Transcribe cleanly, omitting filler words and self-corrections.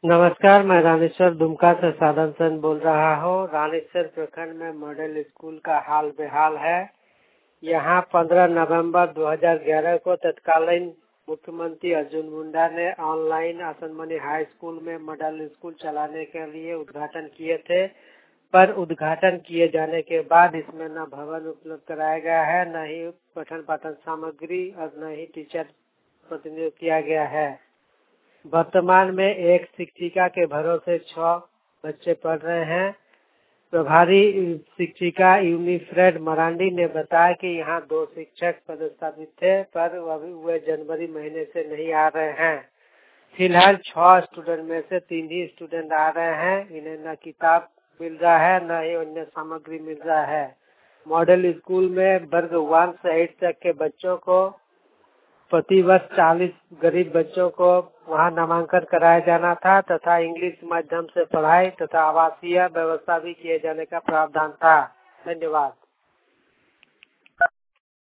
नमस्कार, मैं रामेश्वर दुमका से साधन सेन बोल रहा हूँ। रामेश्वर प्रखंड में मॉडल स्कूल का हाल बेहाल है। यहाँ 15 नवंबर 2011 को तत्कालीन मुख्यमंत्री अर्जुन मुंडा ने ऑनलाइन आसनमणि हाई स्कूल में मॉडल स्कूल चलाने के लिए उद्घाटन किए थे, पर उद्घाटन किए जाने के बाद इसमें न भवन उपलब्ध कराया गया है, न ही पठन पाठन सामग्री और न ही टीचर प्रतिनियुक्त किया गया है। वर्तमान में एक शिक्षिका के भरोसे 6 बच्चे पढ़ रहे हैं। प्रभारी शिक्षिका यूनिफ्रेड मरांडी ने बताया कि यहाँ 2 शिक्षक पदस्थापित थे, पर अभी वे जनवरी महीने से नहीं आ रहे हैं। फिलहाल 6 स्टूडेंट में से 3 ही स्टूडेंट आ रहे हैं। इन्हें न किताब मिल रहा है, न ही अन्य सामग्री मिल रहा है। मॉडल स्कूल में वर्ग 1 से 8 तक के बच्चों को प्रति वर्ष 40 गरीब बच्चों को वहां नामांकन कराया जाना था तथा इंग्लिश माध्यम से पढ़ाई तथा आवासीय व्यवस्था भी किए जाने का प्रावधान था। धन्यवाद।